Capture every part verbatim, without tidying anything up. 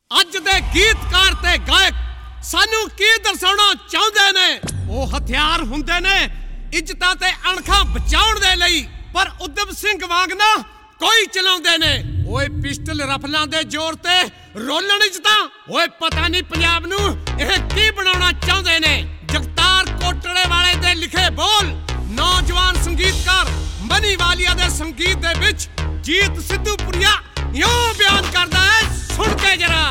ਅੱਜ ਦੇ ਗੀਤਕਾਰ ਤੇ ਗਾਇਕ ਸਾਨੂੰ ਕੀ ਦਰਸਾਉਣਾ ਚਾਹੁੰਦੇ ਨੇ। ਉਹ ਹਥਿਆਰ ਹੁੰਦੇ ਨੇ ਇੱਜ਼ਤਾਂ ਤੇ ਅਣਖਾਂ ਬਚਾਉਣ ਦੇ ਲਈ, ਪਰ ਉਦਮ ਸਿੰਘ ਵਾਂਗ ਨਾ ਕੋਈ ਚਲਾਉਂਦੇ ਨੇ। ਓਏ ਪਿਸਟਲ ਰਫਲਾਂ ਦੇ ਜ਼ੋਰ ਤੇ ਰੋਲਣ ਇੱਜ਼ਤਾਂ। ਓਏ ਪਤਾ ਨਹੀਂ ਪੰਜਾਬ ਨੂੰ ਇਹ ਕੀ ਬਣਾਉਣਾ ਚਾਹੁੰਦੇ ਨੇ। ਜਗਤਾਰ ਕੋਟੜੇ ਵਾਲੇ ਦੇ ਲਿਖੇ ਬੋਲ ਨੌਜਵਾਨ ਸੰਗੀਤਕਾਰ ਮਨੀ ਵਾਲੀਆ ਦੇ ਸੰਗੀਤ ਦੇ ਵਿੱਚ ਜੀਤ ਸਿੱਧੂਪੁਰੀਆ ਇਉਂ ਬਿਆਨ ਕਰਦਾ ਹੈ, ਸੁਣ ਕੇ ਜਰਾ।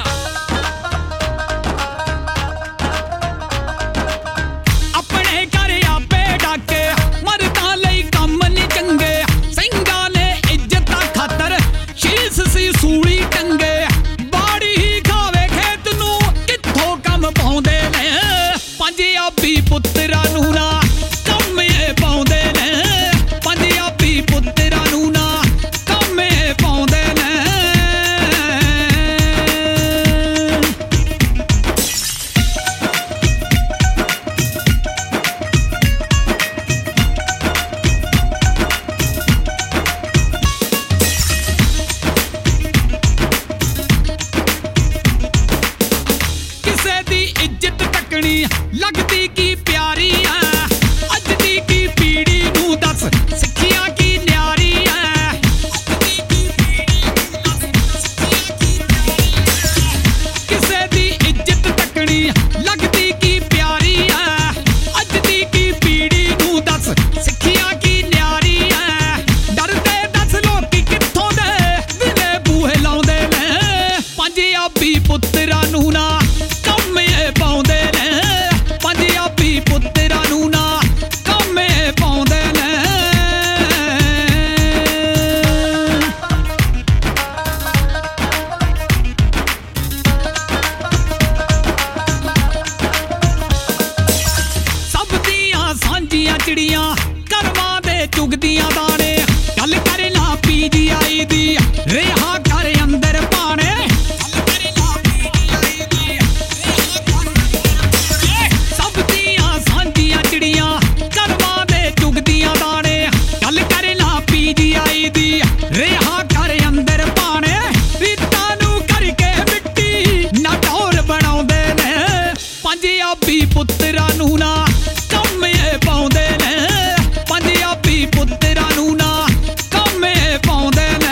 ਆਪਣੇ ਘਰ ਆਪੇ ਡਾਕੇ ਮਰਦਾਂ ਲਈ ਕੰਮ ਨਹੀਂ ਚੰਗੇ, ਸਿੰਘਾਂ ਨੇ ਇੱਜ਼ਤਾਂ ਖਾਤਰ ਸ਼ੀਸ ਸੀ ਸੂਲੀ ਟੰਗੇ। ਬਾੜੀ ਹੀ ਖਾਵੇ ਖੇਤ ਨੂੰ ਕਿੱਥੋਂ ਕੰਮ ਪਾਉਂਦੇ ਨੇ, ਪੰਜਾਬੀ ਪੁੱਤਰਾਂ ਨੂੰ ਨਾ ਕੰਮ ਇਹ ਪਾਉਂਦੇ ਨੇ, ਪੰਜਾਬੀ ਪੁੱਤਰਾਂ ਨੂੰ ਨਾ ਕੰਮ ਇਹ ਪਾਉਂਦੇ ਨੇ। ਕਿਸੇ ਦੀ ਇੱਜ਼ਤ ਤੱਕਣੀ ਲੱਗਦੀ ਕੀ ਪਿਆਰੀ ਐ, ਅੱਜ ਦੀ ਕੀ ਪੀੜੀ ਨੂੰ ਦੱਸ ਸਿੱਖਿਆ ਕੀ ਨਿਆਰੀ ਐ। ਕਿਸੇ ਦੀ ਇੱਜ਼ਤ ਤੱਕਣੀ ਲੱਗਦੀ ਕੀ ਪਿਆਰੀ ਐ, ਅੱਜ ਦੀ ਕੀ ਪੀੜੀ ਨੂੰ ਦੱਸ ਸਿੱਖਿਆ ਕੀ ਨਿਆਰੀ ਐ। ਡਰਦੇ ਦੱਸ ਲੋਕੀ ਕਿੱਥੋਂ ਦੇ ਦਿਲੇ ਬੂਹੇ ਲਾਉਂਦੇ ਨੇ, ਪੰਜਾਬੀ ਪੁੱਤਰਾਂ ਨੂੰ ਨਾ ਕੰਮ ਇਹ ਪਾਉਂਦੇ ਨੇ, ਪੰਜਾਬੀ ਪੁੱਤਰਾਂ ਨੂੰ ਨਾ ਕੰਮ ਇਹ ਪਾਉਂਦੇ ਨੇ। ਸਭ ਦੀਆਂ ਸਾਂਝੀਆਂ ਚਿੜੀਆਂ ਕਰਮਾਂ ਦੇ ਚੁਗਦੀਆਂ ਦਾਣੇ, ਗੱਲ ਕਰੇ ਨਾ ਪੀ ਜੀ ਆਈ ਦੀ ਰਿਹਾ ਕਰ ਅੰਦਰ ਪਾਣੇ। ਸਭ ਦੀਆਂ ਸਾਂਝੀਆਂ ਚਿੜੀਆਂ ਕਰਮਾਂ ਦੇ ਚੁਗਦੀਆਂ ਦਾਣੇ, ਗੱਲ ਕਰੇ ਨਾ ਪੀ ਜੀ ਆਈ ਦੀ ਰਿਹਾ ਕਰ ਅੰਦਰ ਪਾਣੇ। ਰੀਤਾਂ ਨੂੰ ਕਰਕੇ ਮਿੱਟੀ ਨਾ ਢੋਲ ਬਣਾਉਂਦੇ ਨੇ, ਪੰਜਾਬੀ ਪੁੱਤਰਾਂ ਨੂੰ ਨਾ ਕੰਮ ਇਹ ਪਾਉਂਦੇ ਨੇ, ਪੰਜਾਬੀ ਪੁੱਤਰਾਂ ਨੂੰ ਨਾ ਕੰਮ ਇਹ ਪਾਉਂਦੇ ਨੇ।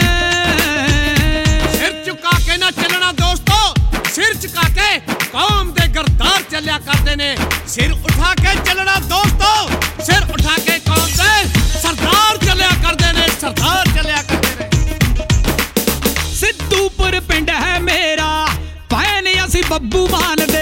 ਸਿਰ ਝੁਕਾ ਕੇ ਨਾ ਚੱਲਣਾ ਦੋਸਤੋ, ਸਿਰ ਝੁਕਾ ਕੇ ਕੌਮ ਦੇ ਗਰਦਾਰ ਚੱਲਿਆ ਕਰਦੇ ਨੇ। ਸਿਰ ਉਠਾ ਕੇ ਚੱਲਣਾ ਦੋਸਤੋ, ਸਿਰ ਉਠਾ ਕੇ ਕੌਮ ਦੇ ਸਰਦਾਰ ਚੱਲਿਆ ਕਰਦੇ ਨੇ, ਸਰਦਾਰ ਚੱਲਿਆ ਕਰਦੇ ਨੇ। ਸਿੱਧੂਪੁਰ ਪਿੰਡ ਹੈ ਮੇਰਾ, ਭੈਣ ਅਸੀਂ ਬੱਬੂ ਮਾਨ ਦੇ।